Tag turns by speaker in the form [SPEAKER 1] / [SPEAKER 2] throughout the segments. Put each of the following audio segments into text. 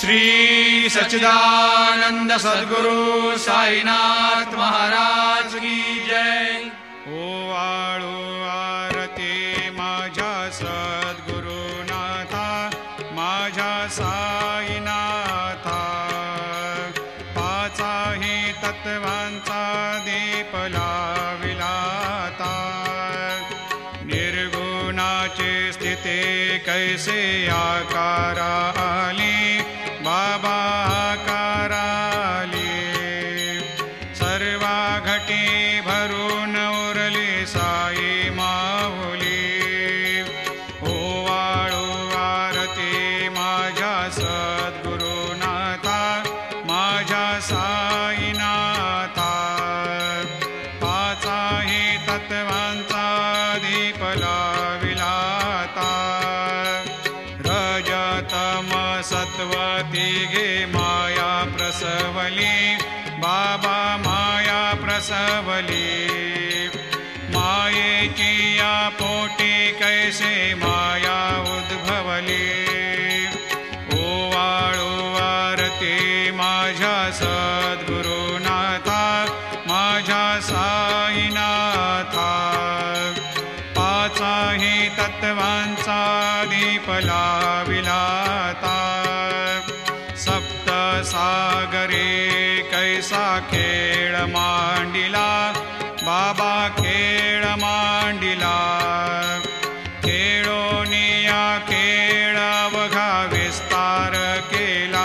[SPEAKER 1] श्री सच्चिदानंद सद्गुरु साईनाथ महाराज की जय।
[SPEAKER 2] ओवाळू आरती माझ्या सद्गुरुनाथा, माझ्या साईनाथा, पाचाही तत्वांचा दीप लाविलाता, निर्गुणाची स्थिती कैसे आकारा आली, बाबा आकाराली, सर्वा घटी भरून उरली साई माऊली। ओवाळू आरती माझ्या सद्गुरुनाथा, माझ्या साईनाथा, पाचाही तत्वांचा दीप लाविलाता, रजतम सत्व तिघे माया प्रसवली, बाबा माया प्रसवली, मायेची या पोटी कैसे माया उद्भवली। ओवाळू आरती माझ्या सद्गुरुनाथा, माझ्या साईनाथा, पाचाही तत्वांचा दीप लाविलाता, सप्त सागरे कैसा खेळ मांडिला, बाबा खेळ मांडिला, खेळोनिया खेळ अवघा विस्तार केला।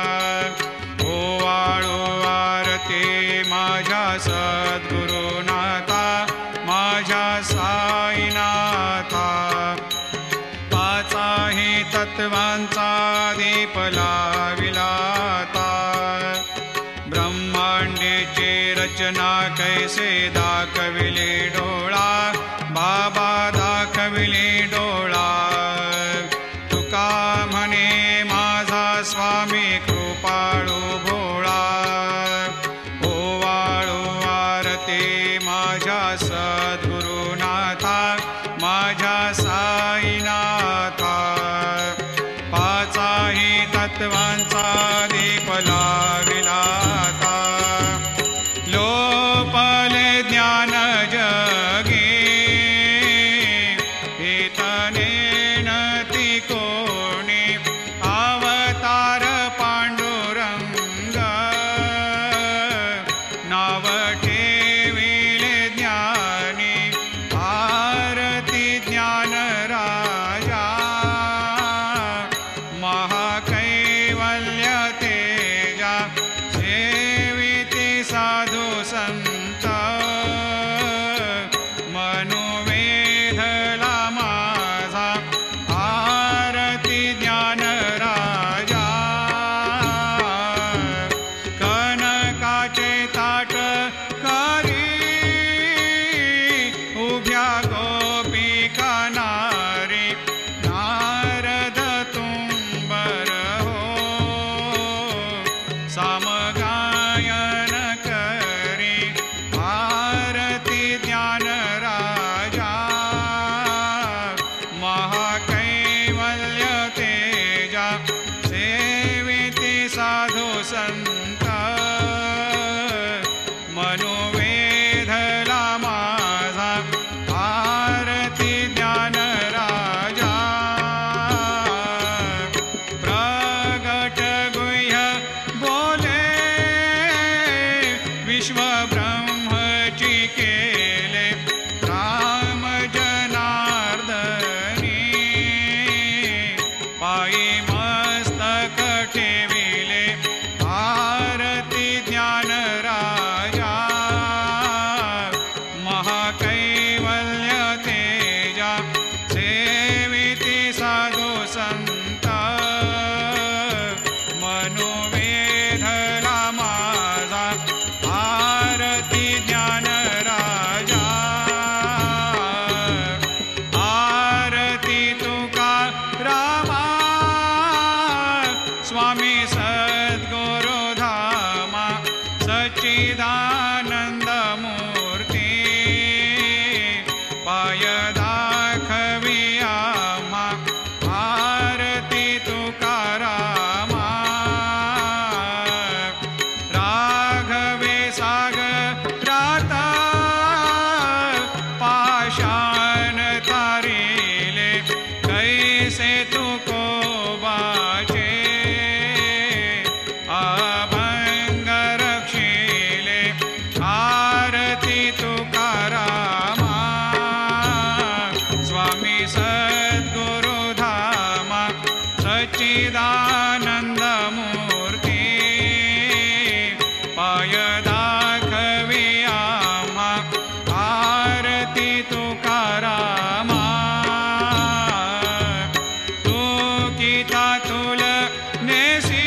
[SPEAKER 2] ओवाळू आरती माझ्या सद्गुरुनाथा, माझ्या साईनाथा, पाचाही तत्वांचा दीप लाविलाता, ब्रह्मांडेची रचना कैसे दाखविली डोळा, बाबा दाखविली डोळा, तुका म्हणे माझा स्वामी कृपाळू भोळा। ओवाळू आरती माझ्या सद्गुरुनाथा, माझ्या साईनाथा, पाचाही तत्वांचा दीप लाविलाता, लोपले ज्ञान जगी, हितने नती कोणी, अवतार पांडुरंग, नाव ठेविले ज्ञानी, आरती ज्ञान राजा, महाकैवल्य तेजा, सेविती साधू संत, मनोवेधला माझा, आरती सच्चिदानंद मूर्ती पाय दाखवी आम्हा आरती तुकारामा तुकिता तुल नेसी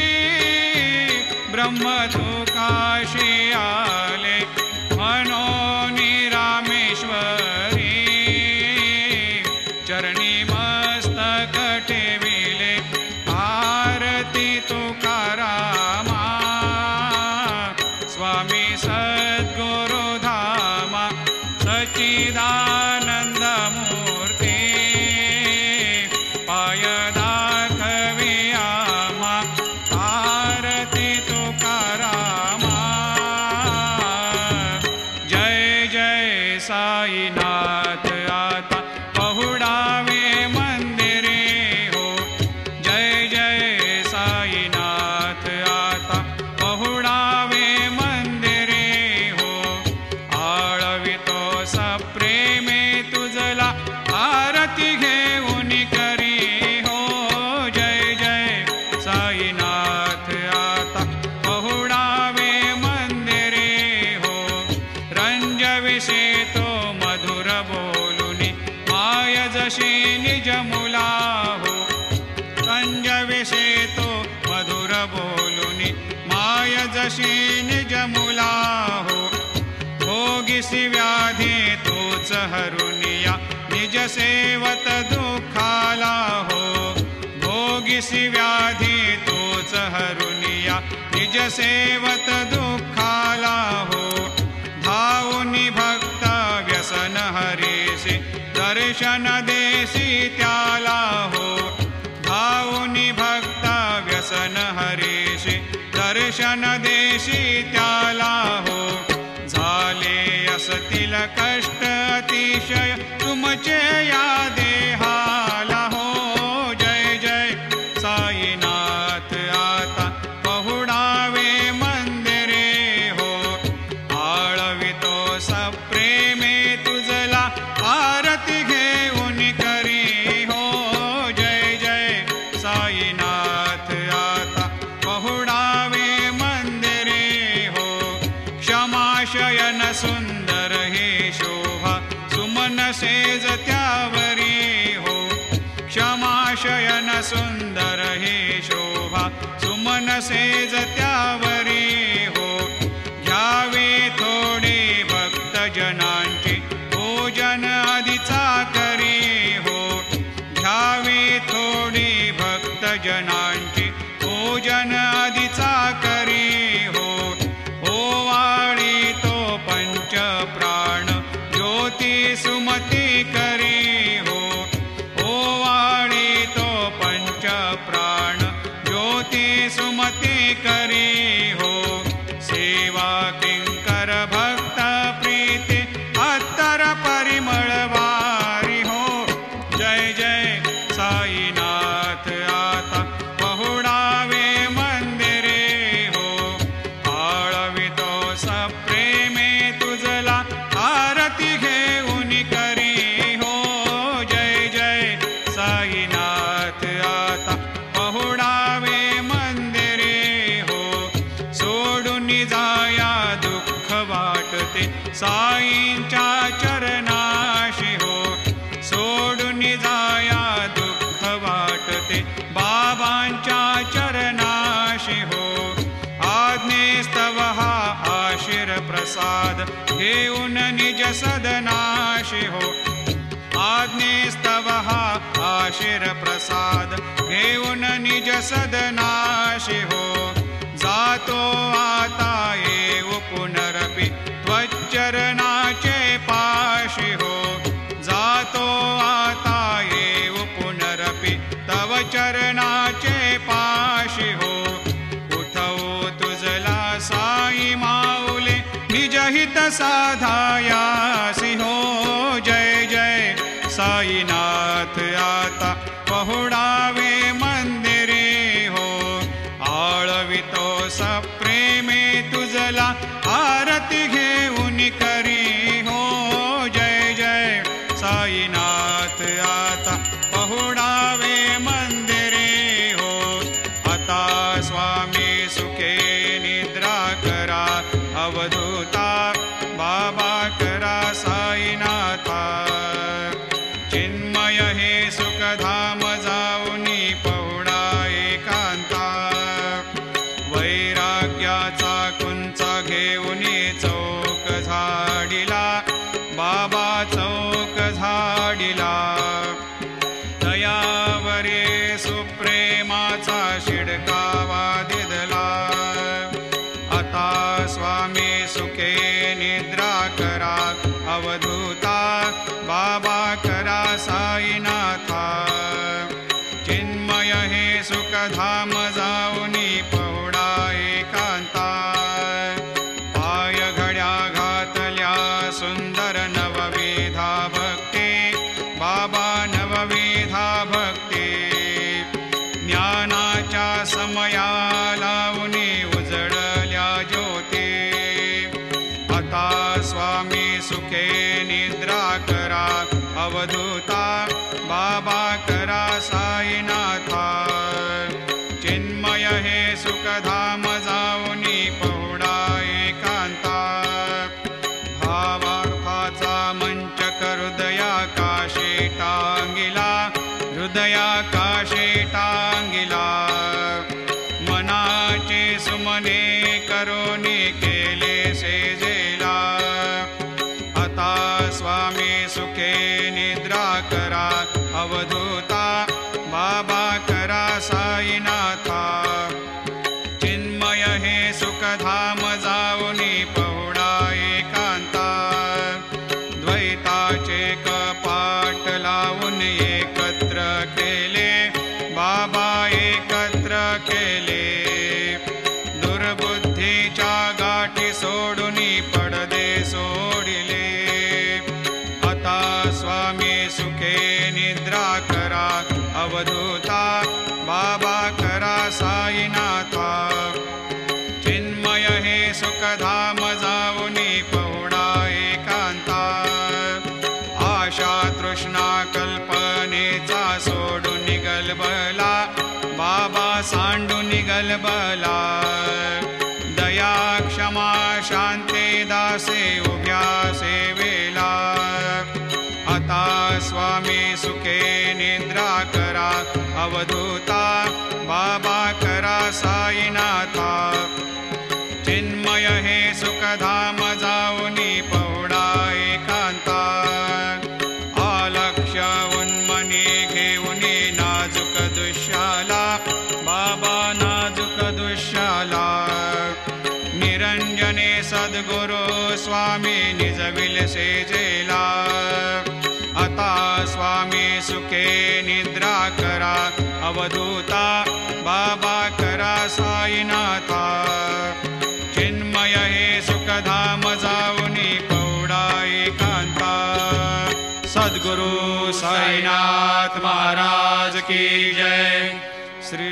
[SPEAKER 2] ब्रह्म तुकाशी आले मनोनी रामेश्वरी चरणी मस्तक ठेविले आरती तुकारामा स्वामी सद्गुरु धामा सच्चिदानंद मूर्ती पाय दाखवी आम्हा आरती तुकारामा जय जय साईनाथ आता पहुडावे मंदिरे हो जय जय साईनाथ आता पहुडावे मंदिरे हो आळवितो सप्रेमे तुझला आरती घेऊन करी हो जय जय साईनाथ आता पहुडावे मंदिरे हो रंजविषे तो मधुर बोलुनी माय जशी निज मुला हो रंजविषे तो मधुर बोलुनी माय जशी निज मुला हो भोगिसी व्याधी तोच हरुनिया निज सेवत दुःखाला हो भोगिसी व्याधी तोच हरुनिया निज सेवत दुःखाला हो धावुनी भक्त व्यसन हरीसी दर्शन देसी त्याला हो धावुनी भक्त व्यसन हरीसी दर्शन देशी त्याला हो झाले असतील कष्ट अतिशय तुमचे या देहाला हो जय जय साईनाथ आता पहुडावे मंदिरे हो आळवितो सप्रेमे तुझला आरती घेऊन करी हो जय जय साईनाथ आता पहुडावे मंदिरे हो क्षमाशयन सुंदर हे शोभा सुमन सेज त्यावरी हो क्षमाशयन सुंदर हे शोभा सुमन सेज त्यावरी हो घ्यावे थोडे भक्तजनांची भोजन आधीचा करी हो घ्यावे थोडी भक्तजनांची भोजन आधीचा करी हो ओवाळी तो पंच प्राण ज्योती सुमती करी हो ओवाळी तो पंच प्राण ज्योती सुमती करी हो सेवा किंकर भक्त प्रीती अत्तर परिमळ वारी हो जय जय साईनाथ आता पहुडावे मंदिरे हो आळवितो सप्रेमे तुझला आरती घेऊन करी हो जय जय साईनाथ आता पहुडावे मंदिरे हो सोडून जाया दुःख वाटते साईंच्या चरणाशी हो सोडून जाया दुःख वाटते बाबांच्या चरणाशी हो आज्ञेस्तव हा आशीर प्रसाद घेऊन निज सदनाशी हो आज्ञेस्तव हा आशीर प्रसाद घेऊन निज सदनाशी हो जातो आता येऊ पुनरपि त्वच्चरणाचे पाशी हो जातो आता येऊ पुनरपि तव चरणाचे पाशी हो उठवो तुझला साई माऊले निजहित साधायासी हो जय जय साईनाथ आता पहुडावे मंदिरे हो आळवितो सप्रेमे तुझला आरती घेऊन करी हो जय जय साईनाथ आता पहुडावे मंदिरे सुप्रेमाचा शिडकावा दिदला. आता स्वामी सुखे निद्रा करा अवधूता बाबा करा साईनाथा. चिन्मय हे सुखधाम जाऊनी पहुडा एकांता. पाय घड्या घातल्या सुंदर नवविधा भक्ती बाबा नवविधा भक्ती. ज्ञानाच्या समया लावूनी उजळल्या ज्योती. आता स्वामी सुखे निद्रा करा अवधूता बाबा करा साईनाथा. चिन्मय हे सुखधाम जाऊनी पहुडा एकांता. भावार्थाचा मंचक हृदयाकाशी टांगिला हृदयाकाशी टांगिला. मनाचे सुमने करोनी केले सेजेला. आता स्वामी सुखे निद्रा करा अवधूता बाबा करा साईनाथा. चिन्मय हे सुखधाम जाऊनी पहुडा एकांता. द्वैताचे कपाट लावून एकत्र केले बाबा एकत्र केले. दुर्बुद्धीच्या गाठी सोडूनी पडदे सोडिले. आता स्वामी सुखे निद्रा करा अवधूता बाबा करा साईनाथा. चिन्मय हे सुखधाम जाऊनी पहुडा एकांता. आशा तृष्णा कल्पनेचा सोडून गलबला बाबा सांडून गलबला. दया क्षमा शांती दासे उभ्या सेवेला. आता स्वामी सुखे निद्रा करा अवधूता बाबा करा साईनाथा. चिन्मय हे सुखधाम जाऊनी पहुडा एकांता. आलक्ष्य उन्मनी घेऊनी नाजूक दुष्याला बाबा नाजूक दुष्याला. निरंजने सद्गुरु स्वामी निजविल सेजेला. आता स्वामी सुखे निद्रा करा अवधूता बाबा करा साईनाथा. चिन्मय हे सुखधाम जाऊनी पहुडा एकांता. सद्गुरु साईनाथ महाराज की जय. श्री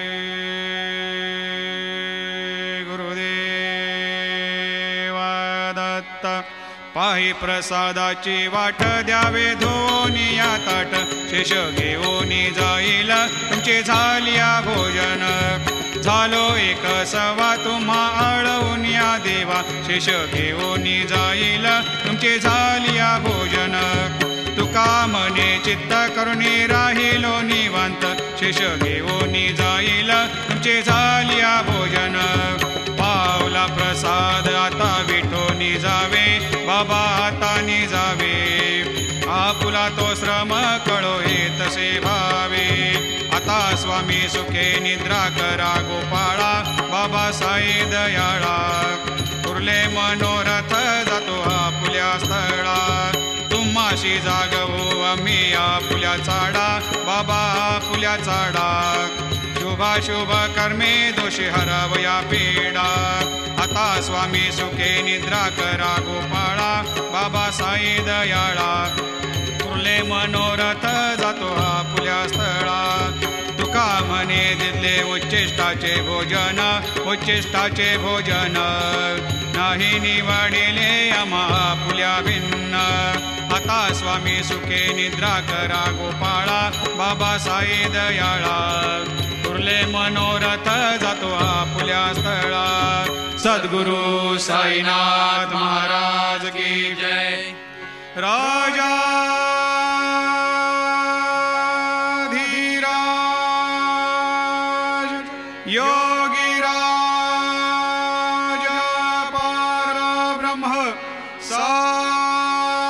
[SPEAKER 2] पाही प्रसादाची वाट द्यावे धोनी या ताट. शेष घेऊनी जाईल तुमचे झालिया भोजन. झालो एक सवा तुम्हा आळवून या देवा. शेष घेऊनी जाईल तुमचे झालिया भोजन. तुका मने चित्त करुणी राहिलो निवांत. शेष घेऊनी जाईल तुमचे झालिया भोजन. पावला प्रसाद आता विठोनी जावे बाबा आता जावे. आपुला तो श्रम कळो हे तसे भावे. आता स्वामी सुखे निद्रा करा गोपाळा बाबा साई दयाळा. उरले मनोरथ जातो आपुल्या स्थळा. तुम्हाशी जागवू आम्ही आपुल्या चाडा बाबा आपुल्या चाडा. शुभाशुभ कर्मे दोषी हरवया पीडा. आता स्वामी सुखे निद्रा करा गोपाळा बाबा साई दयाळा. उरले मनोरथ जातो आपुल्या स्थळा. तुका म्हणे दिले उच्चिष्टाचे भोजन उच्चिष्टाचे भोजन. नाही निवडिले आम्हा आपुल्या भिन्न. आता स्वामी सुखे निद्रा करा गोपाळा बाबा साई दयाळा. उरले मनोरथ जातो आपुल्या स्थळा. सद्गुरु साईनाथ महाराज की जय. राजा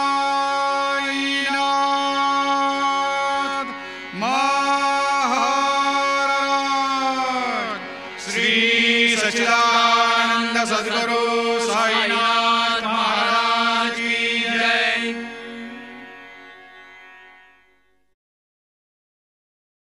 [SPEAKER 3] साईनाथ महाराज
[SPEAKER 2] श्री सच्चिदानंद सद्गुरु साई